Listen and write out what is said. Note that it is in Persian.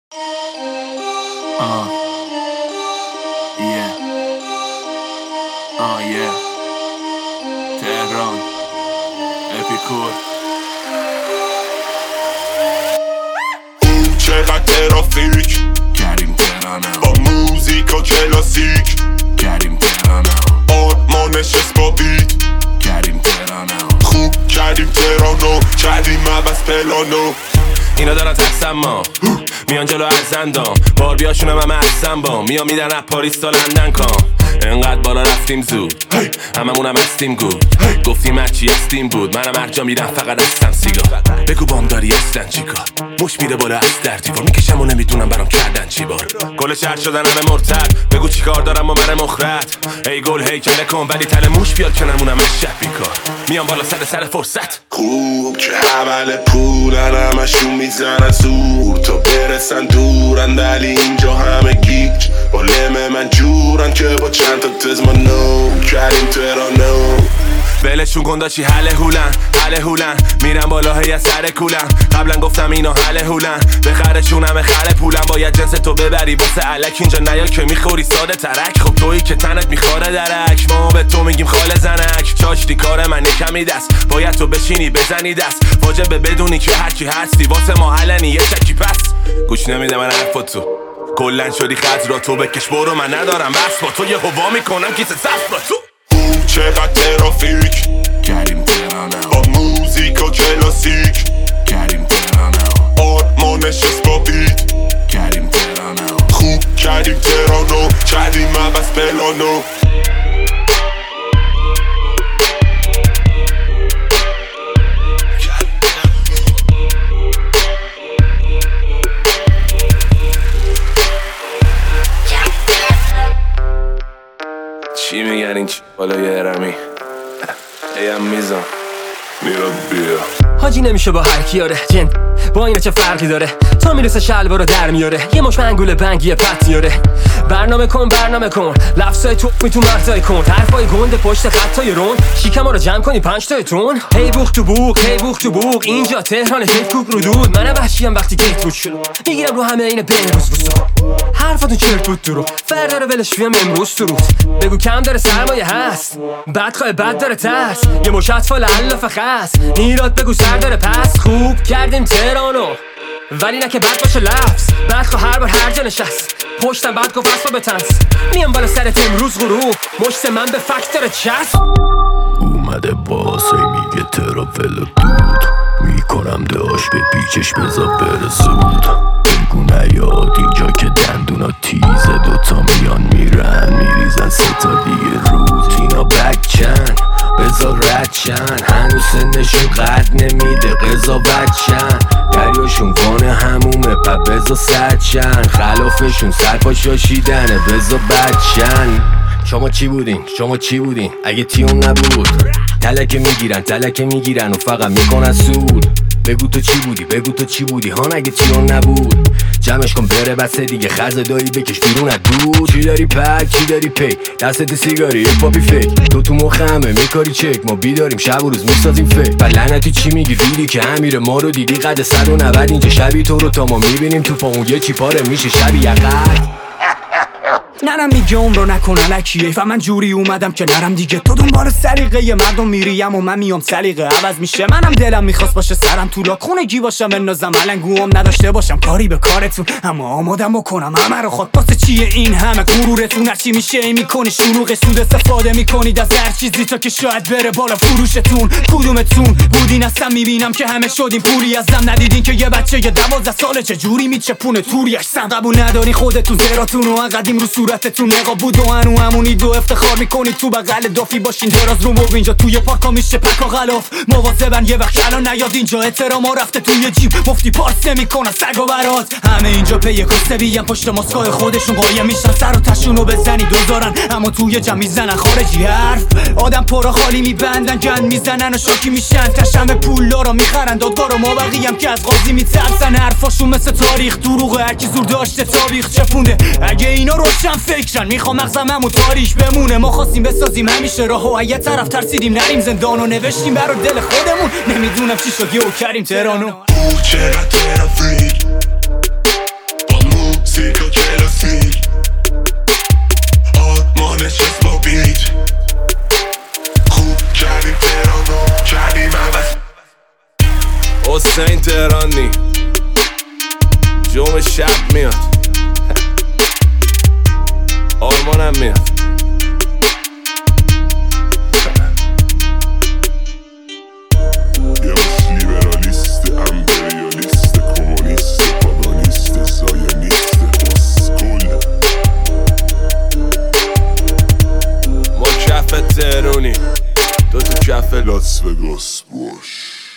Yeah. تهران اپیکور. چقدر ترافیک کریم تهرانم، با موزیک و کلاسیک کریم تهرانم، آرمانش اسپابیت کریم تهرانم، خوب کردیم تهرانو، کردیم عوض پلانو. اینا دارن ترسم ما میان جلو از زندان، بار بیاشونم همه هستم با میان میدن رپ پاریس تا لندن کام. انقدر بالا رفتیم زود هممونم هستیم گود، گفتیم هرچی هستیم بود، منم هر جا میرم فقط هستم سیگار. بگو بام داری هستن چیکار، مش میره بالا از در دیوار، میکشم و نمیدونم برام کردن چی بار. گل شهر شدن همه مرتد، بگو چیکار دارم با من مخرد. ای گل هیکله کن ولی تل موش بیاد که نمونم از شب بیکار. میان بالا سر فرصت خوب که عمل پولن همشون میزنن زور تا برسن دورن، ولی اینجا همه گیج با لم من جورن که با چند تا تزمانو کردیم تهرانو. ولشون کن داشی حله هولن میرم بالا هی سر کولن. قبلا گفتم اینا حله هولن بخرشون همه خره پولن. باید جنس تو ببری واسه علک اینجا نیا که میخوری ساده ترک. خب تویی که تنت میخوره درک، ما به تو میگیم خاله زنک. چاشتی کار من کمی دست، باید تو بشینی بزنی دست. واجبه بدونی که هرکی هستی واسه ما حلنی یه شکی پس. گوش نمیده من حرفاتو کلن شدی خط را تو بکش برو، من ندارم بس با تو یه هوا میکنم کیسه صف با تو. چقدر ترافیک کریم تهرانم، با موزیک و کلاسیک کریم تهرانم، آرمانش اسپابیت کریم تهرانم، خوب کردیم تهرانو، کردیم عوض پلانو. چی میگن این چی بالای هرمی ایم میزان میاد بیا. حاجی نمیشه با هر کیاره جن با اینا چه فرقی داره، تا میرسه شلوارو در میاره یه مش منگول بنگی پت میاره. برنامه کن لفظای تو مرزای کن، حرفای گنده پشت خطای رون، شیکما رو جمع کنی 5 تاتون. هی بوق تو بوق اینجا تهران هیت کوک رو دود. من وحشیم وقتی گیت بود شلو میگیرم رو همه این بین روز بسو. حرفاتون چرت بود درو فردا رو ولش فیم امروز تو روز. بگو کم داره سرمایه هست بد داره ترس، یه مش اطفال علف خاص نیرات بگو سر داره پس. خوب کردیم تهرانو ولی نه که بد باشه لفظ، بعد هر بار هر جا نشست پشتم بعد گفت اصلا به تنس. میام بالا سرت امروز غروب مشت من به فکت داره چسب. اومده باسه میگه ترافل دود، میکنم داشت به پیچش بزا بره زود. بگو نیاد اینجا که دندونا تیزه، دوتا میان میرن میریزن 3 تا دیگه روز. اینا بچن بزا ردشن، هنوز سنشون قد نمیده قضاوت شن. دریاشون وانه همومه پا بزا سدشن، خلافشون سرپا شاشیدنه بزا بدشن. شما چی بودین اگه تیون نبود؟ تلکه میگیرن و فقط میکنن سود. بگو تو چی بودی هان اگه تیون نبود؟ جمعش کن بره بسه دیگه خرز دایی بکش بیرون از دود. چی داری پک چی داری پی دستت سیگاری یک پاپی فیک، تو مخمه میکاری چک ما بیداریم شب و روز میسازیم فیک. و لعنتی چی میگی ریدی که امیر ما رو دیدی قد 190 اینجا شبی تو رو تا ما میبینیم تو پامون یه چی پاره میشه شبی یقت. نرم میگه اون رو نکن الکیه و من جوری اومدم که نرم دیگه. تو دنبال سلیقه مردم میریم و من میام سلیقه عوض میشه. منم دلم میخواست باشه سرم تو لاک خونگی باشم بندازم علنگوام نداشته باشم کاری به کارتون، اما آمادم بکنم همه رو خود. واسه چیه این همه غرورتون؟ هرچی میشه ای میکنی شلوغ سود استفاده میکنید از هر چیزی تا که شاید بره بالا فروشتون. کدومتون بودین اصلا میبینم که همه شدین پولی ازم ندیدین که یه بچه 12 ساله چجوری میچپونه توریش سم. قبول نداری خودتون زراتون و قدیم رو صورتتون نقاب بود و همونی دو افتخار میکنید تو بغل دافی باشین دراز رو موب. اینجا توی پارکا میشه پکا غلاف مواظبن یه وقت الان نیاد اینجا احترام ها رفته توی جیب مفتی پارس نمیکنن سگ و برات. همه اینجا پی کاسبی پشت ماسکای خودشون قایم میشن سر و تشونو بزنی دوزارن، اما توی جمع میزنن خارجی حرف. آدم پرا خالی میبندن گند میزنن و شاکی میشن تشم پولارا میخرن دادگار و ما بقیم که از قاضی میترسن. حرفاشون مثل تاریخ دروغه هرکی زور داشته تاریخ چپونده. اگه اینا روشن فکرن میخوام مغزم همون تاریخ بمونه. ما خواستیم بسازیم همیشه راهو و یه طرف ترسیدیم نریم زندان و نوشتیم برا دل خودمون. نمیدونم چی شد یهو کردیم تهرانو. چقدر ترافیک با حسین تهرانی جمعه شب میاد آرمانم میاد یه مش لیبرالیست امپریالیست کمونیست پاگانیست زاینیست اسکول ما کف تهرونی تو کف لاس وگاس باش